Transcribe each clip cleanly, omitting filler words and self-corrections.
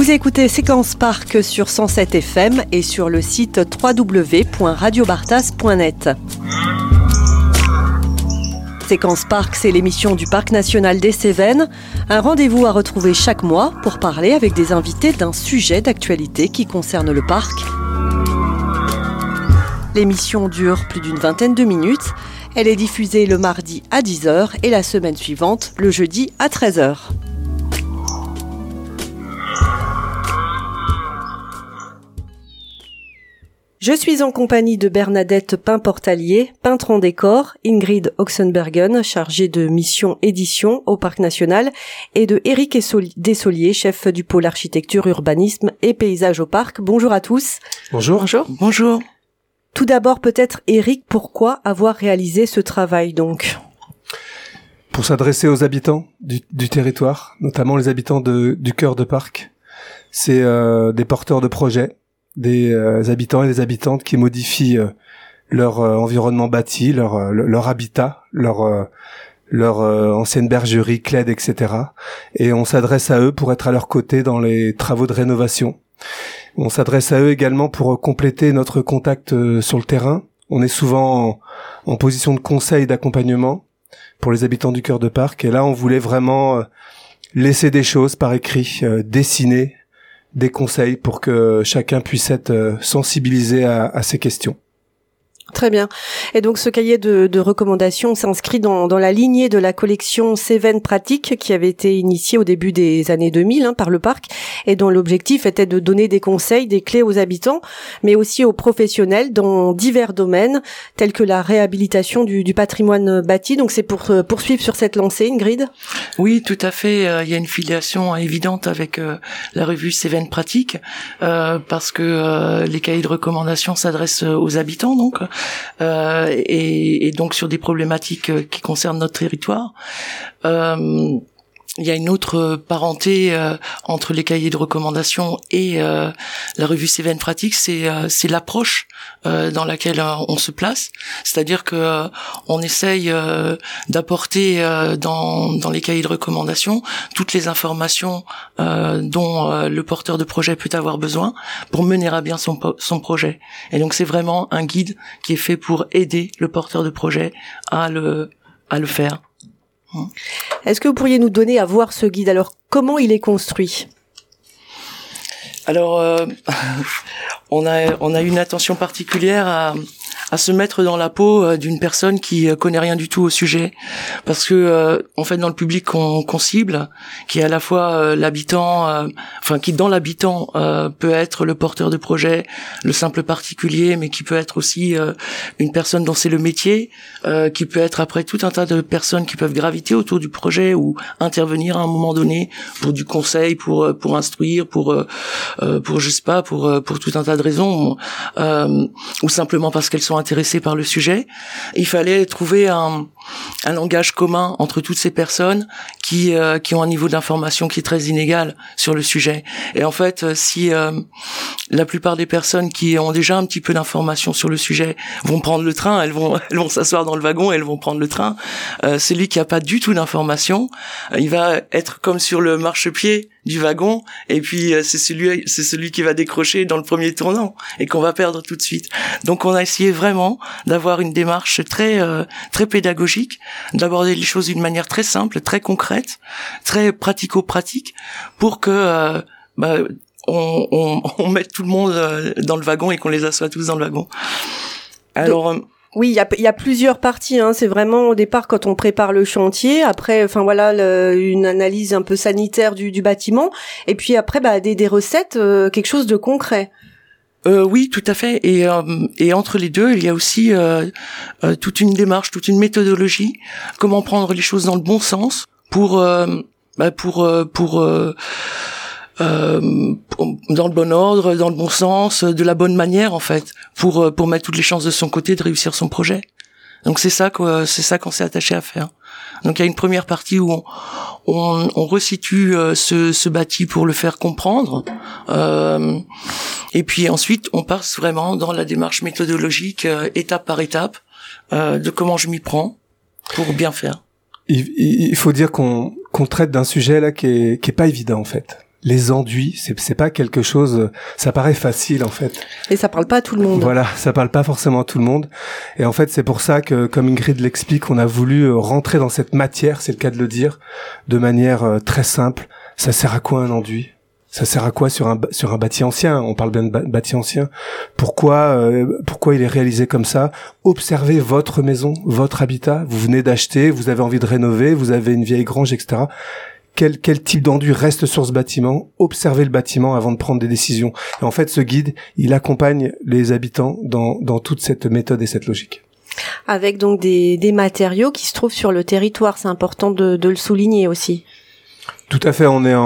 Vous écoutez Séquence Parc sur 107 FM et sur le site www.radiobartas.net. Séquence Parc, c'est l'émission du Parc national des Cévennes. Un rendez-vous à retrouver chaque mois pour parler avec des invités d'un sujet d'actualité qui concerne le parc. L'émission dure plus d'une vingtaine de minutes. Elle est diffusée le mardi à 10h et la semaine suivante, le jeudi à 13h. Je suis en compagnie de Bernadette Pin-Portalier, peintre en décor, Ingrid Oxenbergen, chargée de mission édition au Parc national, et de Éric Dessolier, chef du pôle architecture, urbanisme et paysage au parc. Bonjour à tous. Bonjour. Bonjour. Bonjour. Tout d'abord, peut-être, Éric, pourquoi avoir réalisé ce travail donc ? Pour s'adresser aux habitants du territoire, notamment les habitants du cœur de parc. C'est des porteurs de projets, des habitants et des habitantes qui modifient leur environnement bâti, leur habitat, leur ancienne bergerie, clède, etc. Et on s'adresse à eux pour être à leur côté dans les travaux de rénovation. On s'adresse à eux également pour compléter notre contact sur le terrain. On est souvent en position de conseil, d'accompagnement pour les habitants du cœur de parc. Et là, on voulait vraiment laisser des choses par écrit, dessiner des conseils pour que chacun puisse être sensibilisé à ces questions. Très bien. Et donc ce cahier de recommandations s'inscrit dans la lignée de la collection Cévennes Pratique qui avait été initiée au début des années 2000 par le parc et dont l'objectif était de donner des conseils, des clés aux habitants, mais aussi aux professionnels dans divers domaines tels que la réhabilitation du patrimoine bâti. Donc c'est pour poursuivre sur cette lancée, Ingrid ? Oui, tout à fait. Il y a une filiation évidente avec la revue Cévennes Pratique parce que les cahiers de recommandations s'adressent aux habitants donc. Et donc sur des problématiques qui concernent notre territoire. Il y a une autre parenté entre les cahiers de recommandations et la revue Cévennes Pratique, c'est l'approche dans laquelle on se place, c'est-à-dire que on essaye d'apporter dans les cahiers de recommandations toutes les informations dont le porteur de projet peut avoir besoin pour mener à bien son projet. Et donc c'est vraiment un guide qui est fait pour aider le porteur de projet à le faire. Est-ce que vous pourriez nous donner à voir ce guide ? Alors, comment il est construit ? Alors, on a une attention particulière à se mettre dans la peau d'une personne qui connaît rien du tout au sujet, parce que en fait dans le public qu'on cible, qui est à la fois l'habitant, qui dans l'habitant peut être le porteur de projet, le simple particulier, mais qui peut être aussi une personne dont c'est le métier, qui peut être après tout un tas de personnes qui peuvent graviter autour du projet ou intervenir à un moment donné pour du conseil, pour instruire, pour je sais pas, pour tout un tas de raisons, ou simplement parce qu'elles sont intéressés par le sujet. Il fallait trouver un langage commun entre toutes ces personnes qui ont un niveau d'information qui est très inégal sur le sujet. Et en fait, si la plupart des personnes qui ont déjà un petit peu d'information sur le sujet vont prendre le train, elles vont s'asseoir dans le wagon et elles vont prendre le train. Celui qui a pas du tout d'information, il va être comme sur le marchepied du wagon, et puis c'est celui qui va décrocher dans le premier tournant et qu'on va perdre tout de suite. Donc on a essayé vraiment d'avoir une démarche très pédagogique, d'aborder les choses d'une manière très simple, très concrète, très pratico-pratique, pour que on mette tout le monde dans le wagon et qu'on les assoie tous dans le wagon. Alors oui, il y a plusieurs parties, c'est vraiment au départ quand on prépare le chantier, après une analyse un peu sanitaire du bâtiment, et puis après des recettes, quelque chose de concret. Oui, tout à fait. Et entre les deux, il y a aussi toute une démarche, toute une méthodologie, comment prendre les choses dans le bon sens pour dans le bon ordre, dans le bon sens, de la bonne manière en fait, pour mettre toutes les chances de son côté de réussir son projet. Donc c'est ça qu'on s'est attaché à faire. Donc il y a une première partie où on resitue ce bâti pour le faire comprendre, et puis ensuite on passe vraiment dans la démarche méthodologique étape par étape de comment je m'y prends pour bien faire. Il faut dire qu'on traite d'un sujet là qui est pas évident en fait. les enduits, c'est pas quelque chose, ça paraît facile en fait. Et ça parle pas à tout le monde. Voilà, ça parle pas forcément à tout le monde. Et en fait, c'est pour ça que, comme Ingrid l'explique, on a voulu rentrer dans cette matière, c'est le cas de le dire, de manière très simple. Ça sert à quoi un enduit ? Ça sert à quoi sur un bâti ancien ? On parle bien de bâti ancien. Pourquoi il est réalisé comme ça ? Observez votre maison, votre habitat. Vous venez d'acheter, vous avez envie de rénover, vous avez une vieille grange, etc. Quel type d'enduit reste sur ce bâtiment? Observez le bâtiment avant de prendre des décisions. Et en fait, ce guide, il accompagne les habitants dans toute cette méthode et cette logique. Avec donc des matériaux qui se trouvent sur le territoire. C'est important de le souligner aussi. Tout à fait, on est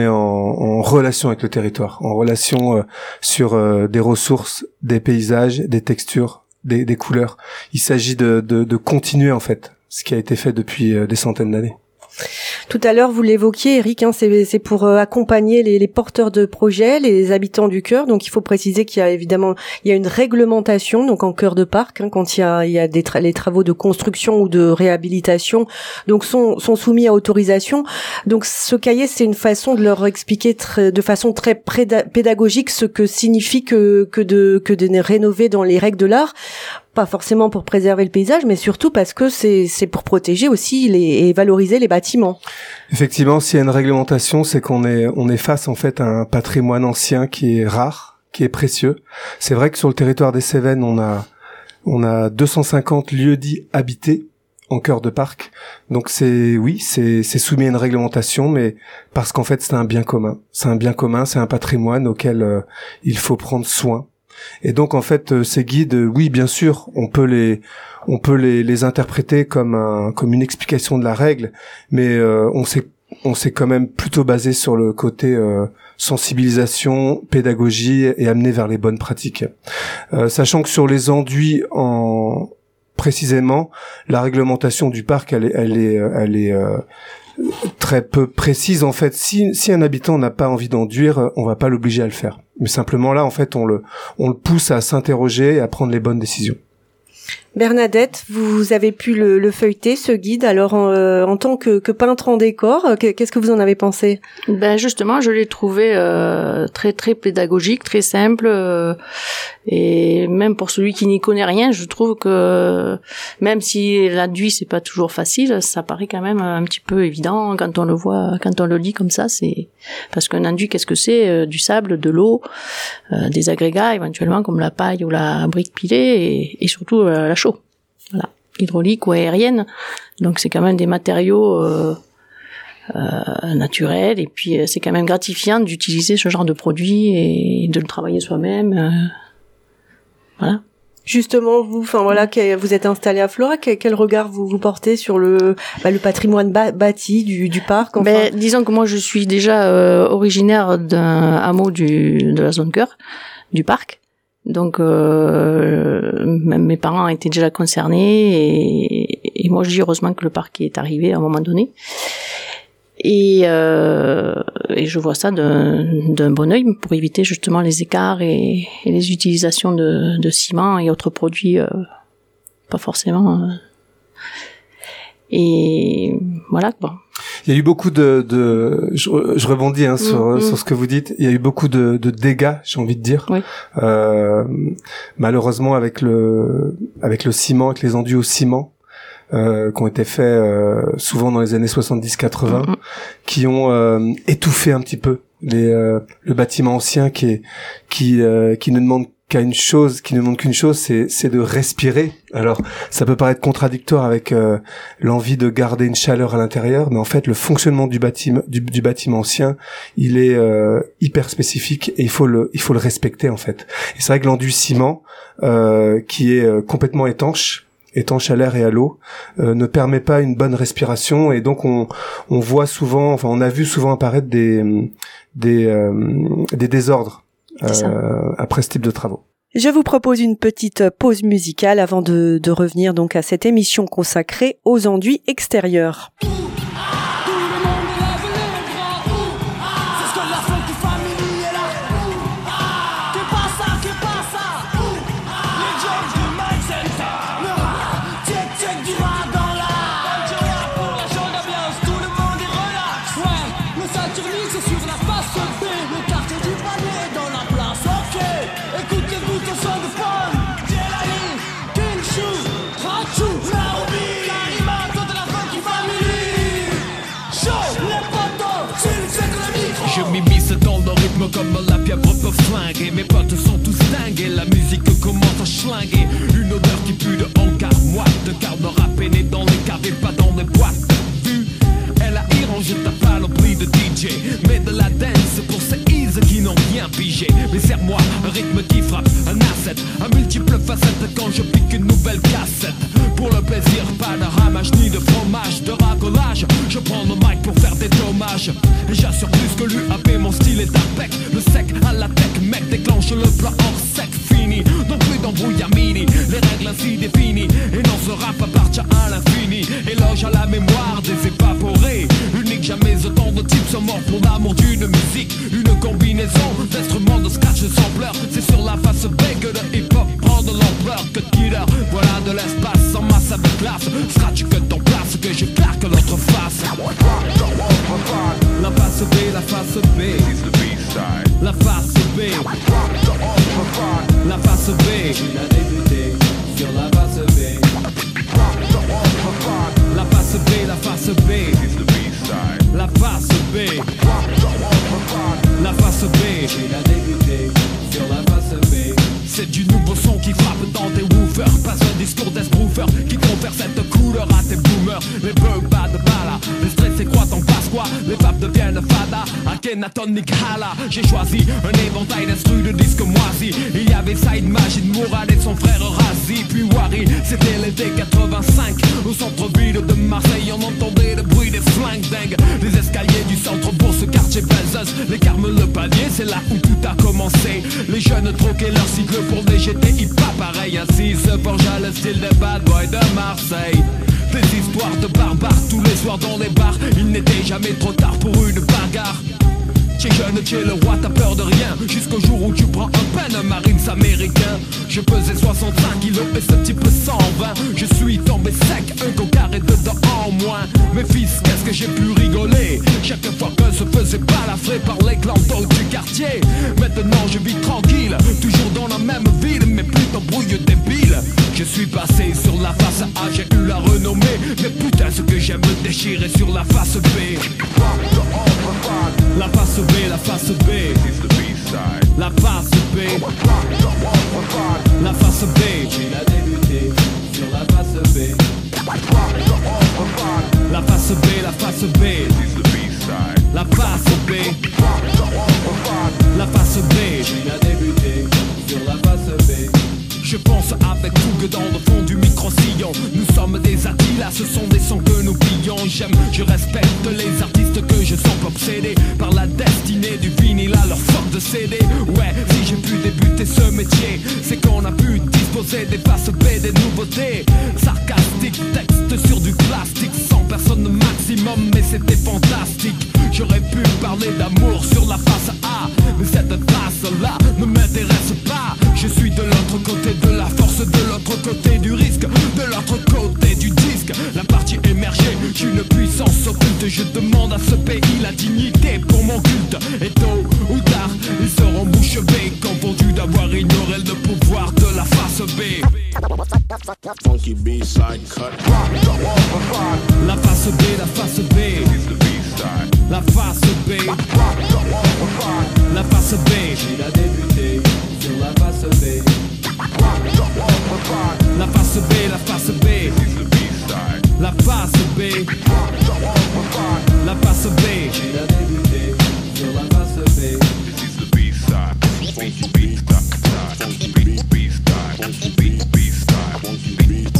en relation avec le territoire, en relation sur des ressources, des paysages, des textures, des couleurs. Il s'agit de continuer en fait ce qui a été fait depuis des centaines d'années. Tout à l'heure, vous l'évoquiez, Eric, c'est pour accompagner les porteurs de projets, les habitants du cœur. Donc, il faut préciser qu'il y a une réglementation, donc en cœur de parc, quand il y a les travaux de construction ou de réhabilitation, donc sont soumis à autorisation. Donc, ce cahier, c'est une façon de leur expliquer de façon très pédagogique ce que signifie que de rénover dans les règles de l'art. Pas forcément pour préserver le paysage, mais surtout parce que c'est pour protéger aussi et valoriser les bâtiments. Effectivement, s'il y a une réglementation, c'est qu'on est face en fait à un patrimoine ancien qui est rare, qui est précieux. C'est vrai que sur le territoire des Cévennes, on a 250 lieux dits habités en cœur de parc. Donc c'est soumis à une réglementation, mais parce qu'en fait c'est un bien commun. C'est un patrimoine auquel il faut prendre soin. Et donc en fait ces guides, oui bien sûr, on peut les interpréter comme une explication de la règle, mais on s'est quand même plutôt basé sur le côté sensibilisation, pédagogie et amener vers les bonnes pratiques. Sachant que sur les enduits précisément, la réglementation du parc elle est très peu précise en fait. Si un habitant n'a pas envie d'enduire, on va pas l'obliger à le faire. Mais simplement là, en fait, on le pousse à s'interroger et à prendre les bonnes décisions. Bernadette, vous avez pu le feuilleter, ce guide. Alors, en tant que peintre en décor, qu'est-ce que vous en avez pensé? Ben justement, je l'ai trouvé très très pédagogique, très simple, et même pour celui qui n'y connaît rien, je trouve que même si l'enduit c'est pas toujours facile, ça paraît quand même un petit peu évident quand on le voit, quand on le lit comme ça. C'est parce qu'un enduit, qu'est-ce que c'est? Du sable, de l'eau, des agrégats éventuellement comme la paille ou la brique pilée, et surtout la chaux. Voilà, hydraulique ou aérienne. Donc c'est quand même des matériaux naturels, et puis c'est quand même gratifiant d'utiliser ce genre de produit et de le travailler soi-même. Voilà. Justement, vous êtes installé à Florac. Quel regard vous portez sur le patrimoine bâti du parc? Enfin. Disons que moi je suis déjà originaire d'un hameau de la zone cœur du parc. Donc même mes parents étaient déjà concernés, et moi je dis heureusement que le parc est arrivé à un moment donné, et je vois ça d'un bon œil pour éviter justement les écarts et les utilisations de ciment et autres produits pas forcément et voilà quoi. Il y a eu beaucoup je rebondis sur ce que vous dites. Il y a eu beaucoup de dégâts, j'ai envie de dire. Oui. Malheureusement avec le ciment, avec les enduits au ciment, qui ont été faits souvent dans les années 70-80, qui ont étouffé un petit peu le bâtiment ancien qui ne demande qu'une chose, c'est de respirer. Alors, ça peut paraître contradictoire avec l'envie de garder une chaleur à l'intérieur, mais en fait, le fonctionnement du bâtiment ancien, il est hyper spécifique, et il faut le respecter en fait. Et c'est vrai que l'enduit ciment, qui est complètement étanche à l'air et à l'eau, ne permet pas une bonne respiration, et donc on voit souvent, enfin on a vu souvent apparaître des désordres après ce type de travaux. Je vous propose une petite pause musicale avant de revenir donc à cette émission consacrée aux enduits extérieurs. Sur la face rythme comme la pieuvre peut flinguer. Mes potes sont tous dingues et la musique commence à schlinguer. Une odeur qui pue de hangar moite, car me râper né dans les caves et pas dans les boîtes. Vu, elle a irrangé ta panoplie de DJ, mais de la dance pour ces ease qui n'ont rien pigé. Mais serre-moi un rythme qui frappe, un asset, à multiples facettes quand je pique une nouvelle cassette. Pour le plaisir, pas de ramage ni de fromage, de racolage. Je prends le mic pour faire des dommages. Et j'assure plus que l'UAP, mon style est impec. Le sec à la tech, mec, déclenche le plat hors sec. Fini, non plus d'embrouille à mini. Les règles ainsi définies. Et non, ce rap appartient à l'infini. Éloge à la mémoire des évaporés. Unique, jamais autant de types sont morts pour l'amour d'une musique. Une combinaison d'instruments de scratch de sampleur. C'est sur la face B que le hip-hop prend de l'ampleur. Que killer, voilà de l'espace en masse avec classe. Scratch que ton place, que je claque l'autre face. La face B, la face B. La face B. La face B. Il a débuté sur la face B. La face B, la face B. La face B. La face B. Il a débuté sur la face B. C'est du nouveau son qui frappe dans tes woofers. Pas un discours d'esbrouffer qui confère cette couleur à tes boomers. Les bugs pas de bala, les stress et quoi t'en passes quoi. Les vapes deviennent fada, Akhenaton Nick Hala. J'ai choisi un éventail d'instrus de disques moisis. Il y avait Saïd Majid Mourad et son frère Razi. Puis Wari, c'était l'été 85. Au centre-ville de Marseille, on entendait le bruit des flingues dingues. Les escaliers du centre-bourg, ce quartier Belzuz. Les Carmes, le palier, c'est là où tout a commencé. Les jeunes troquaient leur cycle pour des GT hip-hop. Pareil ainsi se forgea le style des bad boys de Marseille. Des histoires de barbares tous les soirs dans les bars. Il n'était jamais trop tard pour une bagarre. T'es jeune, t'es le roi, t'as peur de rien. Jusqu'au jour où tu prends un pen, un Marines américain. Je pesais 65 kilos et ce type 120. Je suis tombé sec, un cocard et dedans en moins. Mes fils, qu'est-ce que j'ai pu rigoler chaque fois que se faisait balafrer par les clandos du quartier. Maintenant je vis tranquille, toujours dans la même ville, mais plus d'embrouille débile. Je suis passé sur la face A, j'ai eu la renommée. Mais putain ce que j'aime me déchirer sur la face B. La face B, la face B. La face B. La face B. Il a débuté sur la face B. La face B, la face B. La face B. La face B. Il a débuté sur la face B. Je pense avec fougue dans le fond du micro-sillon. Nous sommes des Attilas, ce sont des sons que nous pillons. J'aime, je respecte les artistes que je sens obsédés par la destinée du vinyle à leur forme de CD. Ouais, si j'ai pu débuter ce métier, c'est qu'on a pu disposer des faces B, des nouveautés. Sarcastique, texte sur du plastique, 100 personnes maximum, mais c'était fantastique. J'aurais pu parler d'amour sur la face A, mais cette face-là ne m'intéresse pas. Je suis de l'autre côté de la force, de l'autre côté du risque, de l'autre côté du disque. La partie émergée, j'ai une puissance occulte. Je demande à ce pays la dignité pour mon culte. Et tôt ou tard, ils seront bouche bée, confondus d'avoir ignoré le pouvoir de la face B. Funky B-side cut. La face B, la face B. La face B. La face B. Il a débuté sur la face B. La face B, la face B. La face B. La face B. Il a débuté sur la face B. Funky B-side. Funky B-side. Funky B-side. Funky B-side.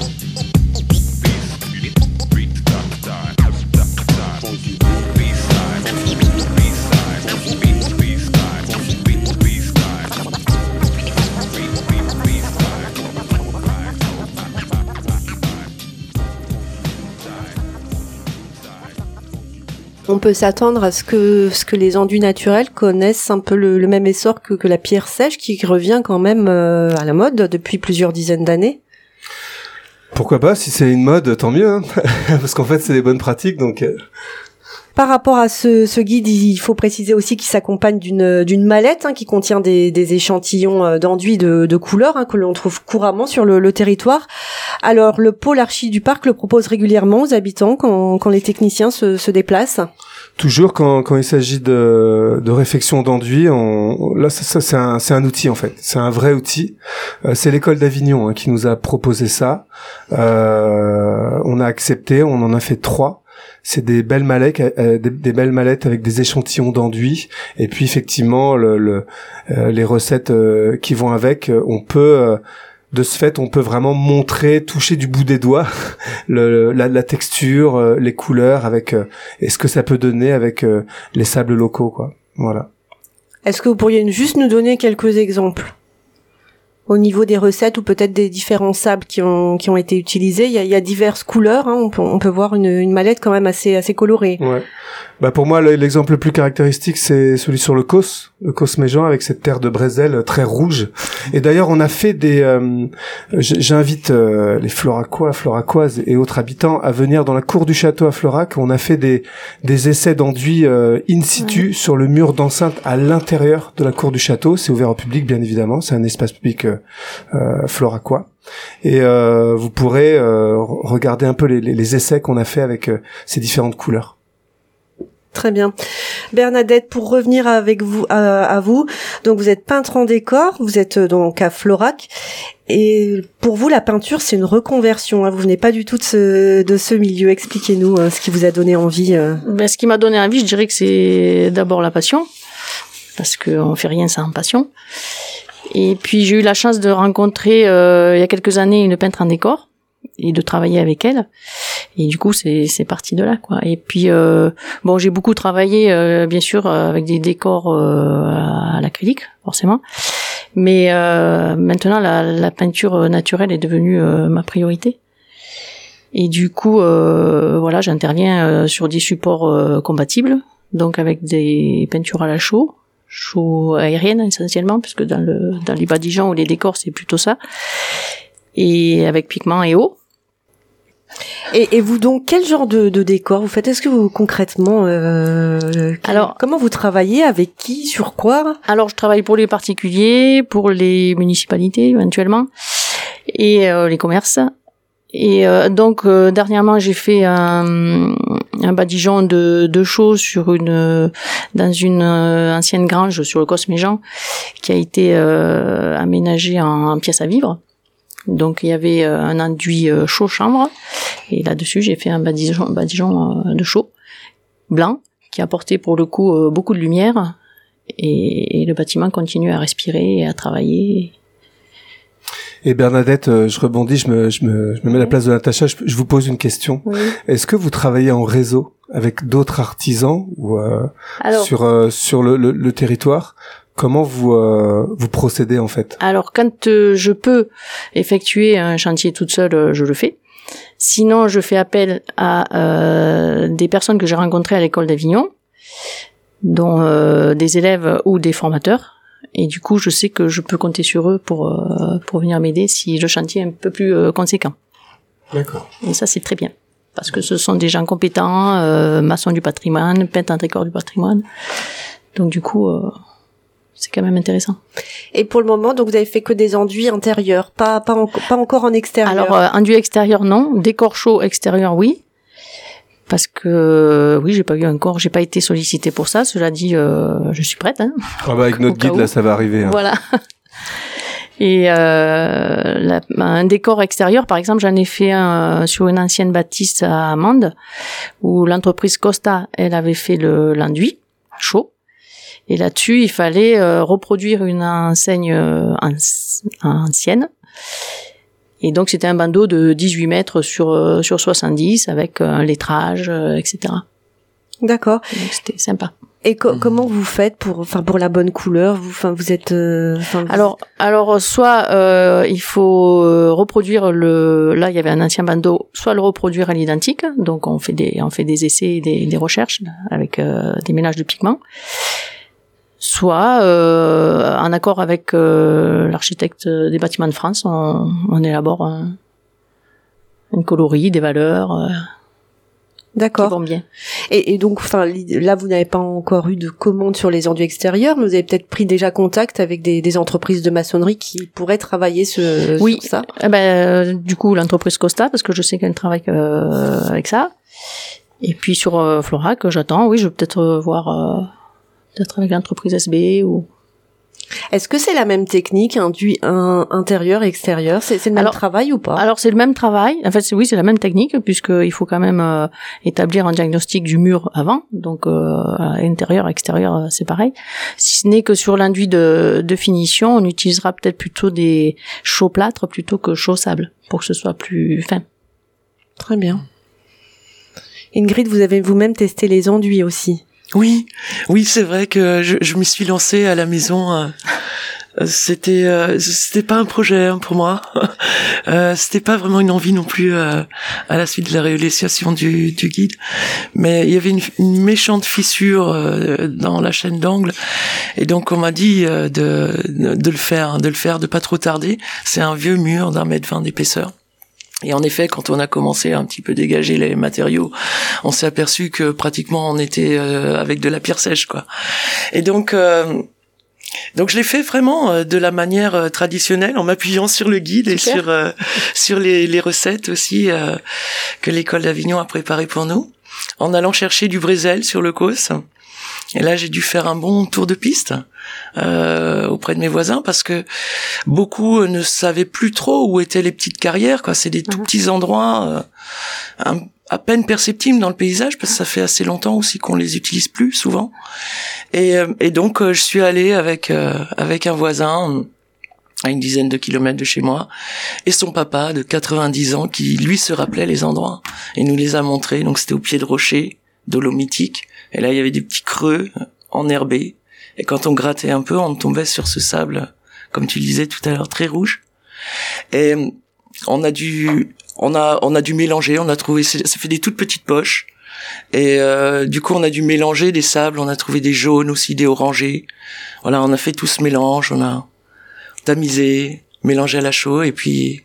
On peut s'attendre à ce que les endus naturels connaissent un peu le même essor que la pierre sèche, qui revient quand même à la mode depuis plusieurs dizaines d'années. Pourquoi pas, si c'est une mode, tant mieux, hein. Parce qu'en fait, c'est des bonnes pratiques, donc par rapport à ce guide, il faut préciser aussi qu'il s'accompagne d'une mallette qui contient des échantillons d'enduit de couleurs que l'on trouve couramment sur le territoire. Alors, le pôle archi du parc le propose régulièrement aux habitants quand les techniciens se déplacent. Toujours quand il s'agit de réfection d'enduit, là c'est un outil en fait, c'est un vrai outil. C'est l'école d'Avignon qui nous a proposé ça. On a accepté, on en a fait 3. C'est des belles mallettes, des belles mallettes avec des échantillons d'enduit. Et puis effectivement les recettes qui vont avec, on peut de ce fait, on peut vraiment montrer, toucher du bout des doigts la texture, les couleurs avec et ce que ça peut donner avec les sables locaux, quoi. Voilà. Est-ce que vous pourriez juste nous donner quelques exemples au niveau des recettes ou peut-être des différents sables qui ont été utilisés? Il y a diverses couleurs. On peut voir une mallette quand même assez colorée. Ouais. Bah pour moi l'exemple le plus caractéristique c'est celui sur le Causse Méjean avec cette terre de Brésil très rouge. Et d'ailleurs on a fait j'invite les Floracoises et autres habitants à venir dans la cour du château à Florac. On a fait des essais d'enduit in situ sur le mur d'enceinte à l'intérieur de la cour du château. C'est ouvert au public bien évidemment, c'est un espace public floracois. Et vous pourrez regarder un peu les essais qu'on a fait avec ces différentes couleurs. Très bien. Bernadette, pour revenir avec vous à vous, donc vous êtes peintre en décor, vous êtes donc à Florac, et pour vous la peinture c'est une reconversion. Vous venez pas du tout de ce milieu. Expliquez-nous ce qui vous a donné envie. Ce qui m'a donné envie, je dirais que c'est d'abord la passion, parce qu'on fait rien sans passion. Et puis j'ai eu la chance de rencontrer il y a quelques années une peintre en décor et de travailler avec elle. Et du coup c'est parti de là, quoi. Et puis j'ai beaucoup travaillé bien sûr avec des décors à l'acrylique forcément. Mais maintenant la peinture naturelle est devenue ma priorité. Et du coup j'interviens sur des supports compatibles, donc avec des peintures à la chaux aérienne essentiellement, puisque dans les badigeons ou les décors c'est plutôt ça, et avec pigments et eau. Et vous donc quel genre de décor vous faites? Est-ce que vous concrètement comment vous travaillez, avec qui, sur quoi? Alors je travaille pour les particuliers, pour les municipalités éventuellement, et les commerces. Et donc dernièrement j'ai fait un badigeon de chaux dans une ancienne grange sur le Causse Méjean qui a été aménagée en pièce à vivre. Donc il y avait un enduit chaux chambre, et là-dessus j'ai fait un badigeon de chaux blanc qui apportait pour le coup beaucoup de lumière, et le bâtiment continue à respirer et à travailler. Et Bernadette, je rebondis, je me mets à la place de Natacha, je vous pose une question. Oui. Est-ce que vous travaillez en réseau avec d'autres artisans ou sur le territoire? Comment vous procédez en fait? Alors quand je peux effectuer un chantier toute seule, je le fais. Sinon, je fais appel à des personnes que j'ai rencontrées à l'école d'Avignon, dont des élèves ou des formateurs. Et du coup, je sais que je peux compter sur eux pour venir m'aider si le chantier est un peu plus conséquent. D'accord. Et ça, c'est très bien, parce que ce sont des gens compétents, maçons du patrimoine, peintres en décor du patrimoine. Donc du coup, c'est quand même intéressant. Et pour le moment, donc vous avez fait que des enduits intérieurs, pas encore en extérieur. Alors enduit extérieur non, décor chaud extérieur oui. Parce que j'ai pas été sollicitée pour ça. Cela dit, je suis prête. Avec notre guide là, ça va arriver. Voilà. Et un décor extérieur, par exemple, j'en ai fait un sur une ancienne bâtisse à Mende, où l'entreprise Costa, elle avait fait l'enduit chaud. Et là-dessus, il fallait reproduire une enseigne ancienne. Et donc, c'était un bandeau de 18 mètres sur 70 avec un lettrage, etc. D'accord. Donc, c'était sympa. Et comment vous faites pour la bonne couleur? Vous êtes, Alors, soit, il faut reproduire là, il y avait un ancien bandeau, soit le reproduire à l'identique. Donc, on fait des essais et des recherches avec, des mélanges de pigments. Soit en accord avec l'architecte des bâtiments de France, on élabore un coloris, des valeurs. D'accord. qui vont bien. Et donc, enfin, là, vous n'avez pas encore eu de commande sur les enduits extérieurs, mais vous avez peut-être pris déjà contact avec des entreprises de maçonnerie qui pourraient travailler sur ça. Du coup, l'entreprise Costa, parce que je sais qu'elle travaille avec ça. Et puis sur Florac, j'attends. Oui, je vais peut-être voir peut-être avec l'entreprise SB ou. Est-ce que c'est la même technique, enduit intérieur et extérieur? C'est le même travail ou pas? Alors c'est le même travail. En fait, c'est la même technique puisqu'il faut quand même établir un diagnostic du mur avant. Donc intérieur, extérieur, c'est pareil. Si ce n'est que sur l'enduit de finition, on utilisera peut-être plutôt des chaux plâtre plutôt que chaux sable pour que ce soit plus fin. Très bien. Ingrid, vous avez vous-même testé les enduits aussi. Oui, c'est vrai que je me suis lancée à la maison. C'était pas un projet pour moi. C'était pas vraiment une envie non plus à la suite de la réalisation du guide. Mais il y avait une méchante fissure dans la chaîne d'angle, et donc on m'a dit de le faire, de pas trop tarder. C'est un vieux mur d'1,20 m d'épaisseur. Et en effet, quand on a commencé à un petit peu dégager les matériaux, on s'est aperçu que pratiquement on était avec de la pierre sèche, quoi. Et donc je l'ai fait vraiment de la manière traditionnelle, en m'appuyant sur le guide. Super. Et sur les recettes aussi que l'école d'Avignon a préparées pour nous, en allant chercher du brésil sur le Causse. Et là, j'ai dû faire un bon tour de piste auprès de mes voisins, parce que beaucoup ne savaient plus trop où étaient les petites carrières, quoi. C'est des tout petits endroits à peine perceptibles dans le paysage, parce que ça fait assez longtemps aussi qu'on les utilise plus souvent. Et donc je suis allé avec un voisin à une dizaine de kilomètres de chez moi, et son papa de 90 ans qui lui se rappelait les endroits et nous les a montrés. Donc c'était au pied de rochers dolomitiques, et là il y avait des petits creux enherbés, et quand on grattait un peu, on tombait sur ce sable, comme tu le disais tout à l'heure, très rouge. Et on a dû mélanger, on a trouvé, ça fait des toutes petites poches, et du coup on a dû mélanger des sables, on a trouvé des jaunes aussi, des orangés. Voilà, on a fait tout ce mélange, on a tamisé, mélangé à la chaux, et puis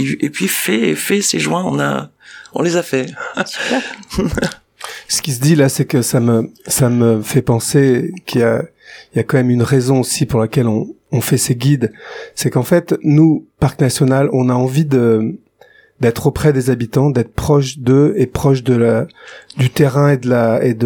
fait ces joints, on les a fait. Super. Ce qui se dit là, c'est que ça me fait penser qu'il y a quand même une raison aussi pour laquelle on fait ces guides. C'est qu'en fait, nous, Parc National, on a envie d'être auprès des habitants, d'être proche d'eux et proche du terrain et de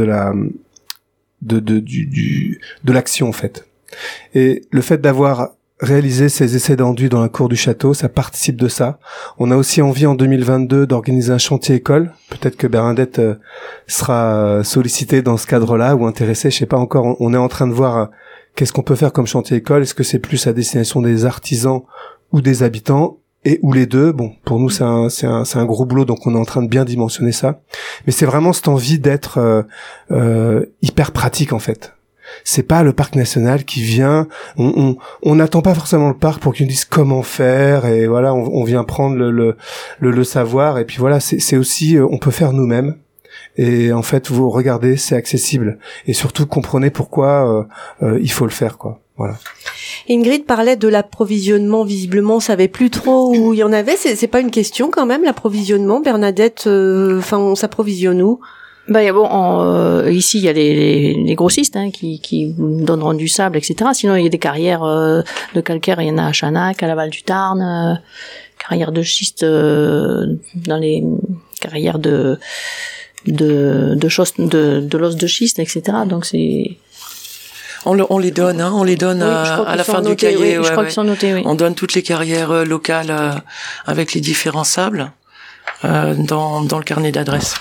l'action, en fait. Et le fait d'avoir réalisé ces essais d'enduit dans la cour du château, ça participe de ça. On a aussi envie en 2022 d'organiser un chantier école. Peut-être que Bernadette sera sollicitée dans ce cadre-là ou intéressée, je sais pas encore. On est en train de voir qu'est-ce qu'on peut faire comme chantier école. Est-ce que c'est plus à destination des artisans ou des habitants, ou les deux? Bon, pour nous c'est un gros boulot, donc on est en train de bien dimensionner ça. Mais c'est vraiment cette envie d'être hyper pratique, en fait. C'est pas le parc national qui vient, on n'attend pas forcément le parc pour qu'il nous dise comment faire, et voilà, on vient prendre le savoir, et puis voilà, c'est aussi, on peut faire nous-mêmes. Et en fait, vous regardez, c'est accessible, et surtout comprenez pourquoi il faut le faire, quoi. Voilà. Ingrid parlait de l'approvisionnement. Visiblement, on savait plus trop où il y en avait. C'est pas une question quand même, l'approvisionnement. Bernadette, on s'approvisionne où? Ici il y a les grossistes qui donneront du sable, etc. Sinon il y a des carrières de calcaire, il y en a à Chanac, à Laval du Tarn, carrières de schiste dans les carrières de l'os de schiste, etc. Donc c'est on les donne à la fin du cahier. Je crois qu'ils sont notés, oui. On donne toutes les carrières locales avec les différents sables dans le carnet d'adresses.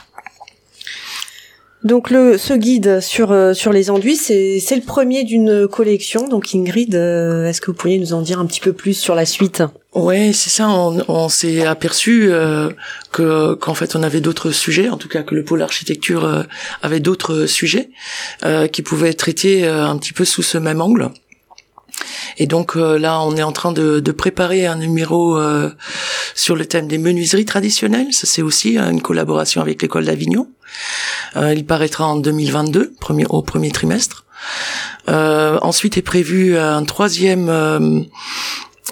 Donc ce guide sur les enduits, c'est le premier d'une collection. Donc Ingrid, est-ce que vous pourriez nous en dire un petit peu plus sur la suite? Ouais, c'est ça. On s'est aperçu qu'en fait on avait d'autres sujets, en tout cas que le pôle architecture avait d'autres sujets qui pouvaient être traités un petit peu sous ce même angle. Et donc là, on est en train de préparer un numéro sur le thème des menuiseries traditionnelles. Ça, c'est aussi une collaboration avec l'école d'Avignon. Il paraîtra en 2022, au premier trimestre. Ensuite est prévu un troisième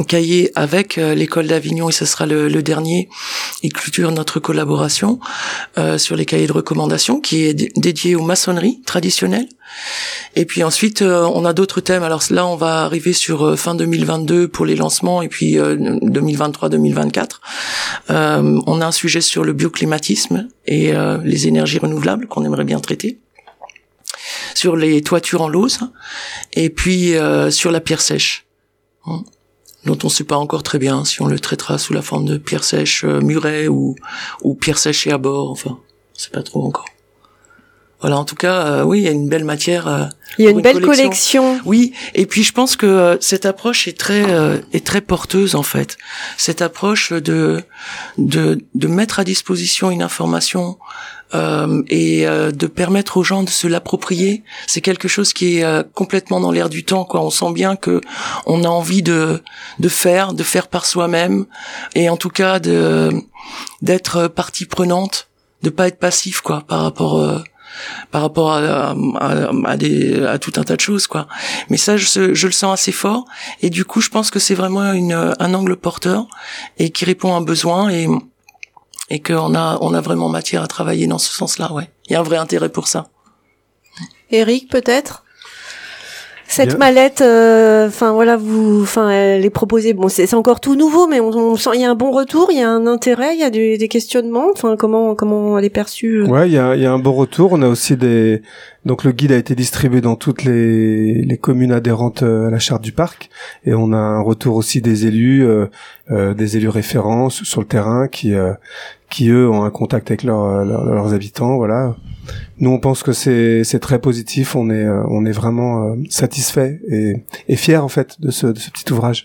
cahier avec l'école d'Avignon, et ce sera le dernier. Il clôture notre collaboration sur les cahiers de recommandation, qui est dédié aux maçonneries traditionnelles. Et puis ensuite, on a d'autres thèmes. Alors là, on va arriver sur fin 2022 pour les lancements, et puis 2023-2024. On a un sujet sur le bioclimatisme et les énergies renouvelables qu'on aimerait bien traiter, sur les toitures en lauze, et puis sur la pierre sèche, dont on ne sait pas encore très bien si on le traitera sous la forme de pierre sèche muret ou pierre sèche et à bord. Enfin, on sait pas trop encore. Voilà, en tout cas, oui, il y a une belle matière. Il y a une belle collection. Oui, et puis je pense que cette approche est très porteuse en fait. Cette approche de mettre à disposition une information et de permettre aux gens de se l'approprier, c'est quelque chose qui est complètement dans l'air du temps, quoi. On sent bien que on a envie de faire par soi-même, et en tout cas d'être partie prenante, de pas être passif, quoi, par rapport à tout un tas de choses, quoi. Mais ça, je le sens assez fort, et du coup, je pense que c'est vraiment un angle porteur et qui répond à un besoin, et qu'on a vraiment matière à travailler dans ce sens-là, ouais. Il y a un vrai intérêt pour ça. Eric, peut-être? Cette Bien. mallette, elle est proposée. Bon, c'est encore tout nouveau, mais on sent, il y a un bon retour, il y a un intérêt, il y a des questionnements. Enfin, comment elle est perçue? Ouais, il y a un bon retour. On a aussi donc le guide a été distribué dans toutes les communes adhérentes à la charte du parc, et on a un retour aussi des élus référents sur le terrain qui eux ont un contact avec leurs habitants, voilà. Nous, on pense que c'est très positif. On est vraiment satisfait et fier en fait de ce petit ouvrage.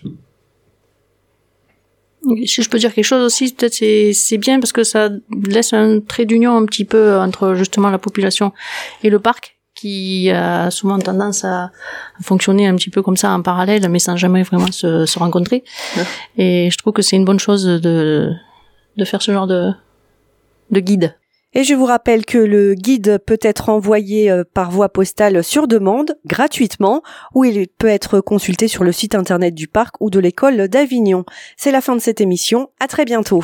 Si je peux dire quelque chose aussi, peut-être c'est bien parce que ça laisse un trait d'union un petit peu entre justement la population et le parc, qui a souvent tendance à fonctionner un petit peu comme ça en parallèle, mais sans jamais vraiment se rencontrer. Ouais. Et je trouve que c'est une bonne chose de faire ce genre de guide. Et je vous rappelle que le guide peut être envoyé par voie postale sur demande, gratuitement, ou il peut être consulté sur le site internet du parc ou de l'école d'Avignon. C'est la fin de cette émission. À très bientôt.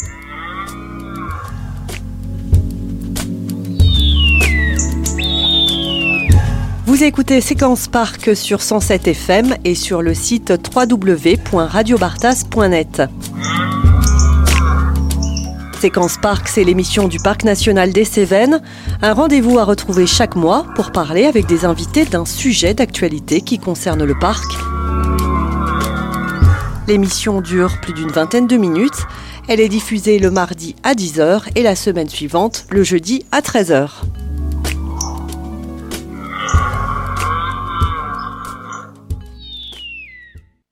Vous écoutez Séquence Parc sur 107 FM et sur le site www.radiobartas.net. Séquence Parc, c'est l'émission du Parc national des Cévennes. Un rendez-vous à retrouver chaque mois pour parler avec des invités d'un sujet d'actualité qui concerne le parc. L'émission dure plus d'une vingtaine de minutes. Elle est diffusée le mardi à 10h et la semaine suivante, le jeudi à 13h.